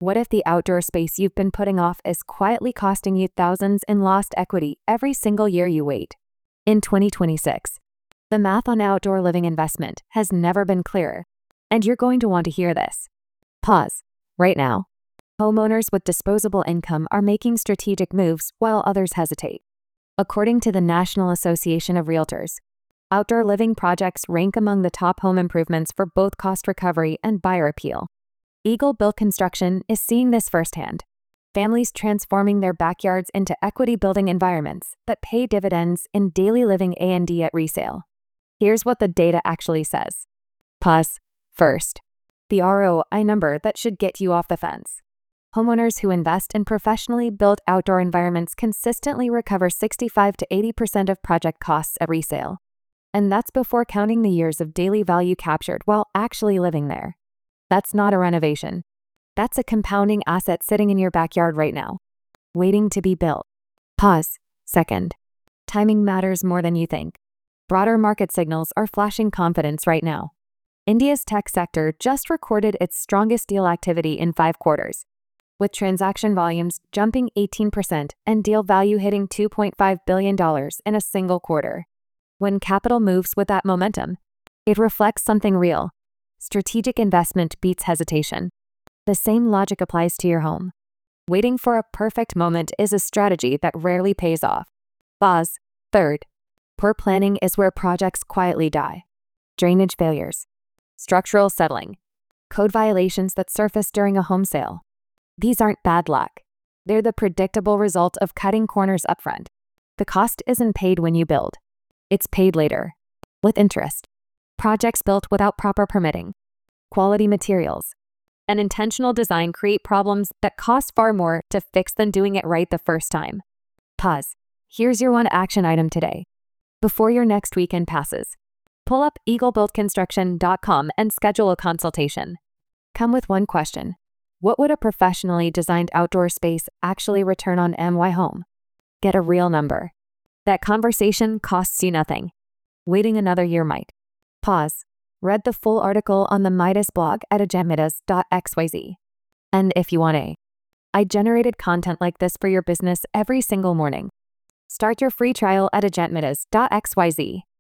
What if the outdoor space you've been putting off is quietly costing you thousands in lost equity every single year you wait? In 2026, the math on outdoor living investment has never been clearer, and you're going to want to hear this. Pause. Right now. Homeowners with disposable income are making strategic moves while others hesitate. According to the National Association of Realtors, outdoor living projects rank among the top home improvements for both cost recovery and buyer appeal. Eagle Built Construction is seeing this firsthand. Families transforming their backyards into equity-building environments that pay dividends in daily living A&D at resale. Here's what the data actually says. Pause. First, the ROI number that should get you off the fence. Homeowners who invest in professionally built outdoor environments consistently recover 65 to 80% of project costs at resale. And that's before counting the years of daily value captured while actually living there. That's not a renovation. That's a compounding asset sitting in your backyard right now, waiting to be built. Pause. Second, timing matters more than you think. Broader market signals are flashing confidence right now. India's tech sector just recorded its strongest deal activity in 5 quarters, with transaction volumes jumping 18% and deal value hitting $2.5 billion in a single quarter. When capital moves with that momentum, it reflects something real. Strategic investment beats hesitation. The same logic applies to your home. Waiting for a perfect moment is a strategy that rarely pays off. Pause. Third, poor planning is where projects quietly die. Drainage failures, structural settling, code violations that surface during a home sale. These aren't bad luck. They're the predictable result of cutting corners upfront. The cost isn't paid when you build. It's paid later, with interest. Projects built without proper permitting, quality materials, and intentional design create problems that cost far more to fix than doing it right the first time. Pause. Here's your one action item today. Before your next weekend passes, pull up eaglebuiltconstruction.com and schedule a consultation. Come with one question. What would a professionally designed outdoor space actually return on MY home? Get a real number. That conversation costs you nothing. Waiting another year might. Pause. Read the full article on the Midas blog at agentmidas.xyz. And if you want I generated content like this for your business every single morning. Start your free trial at agentmidas.xyz.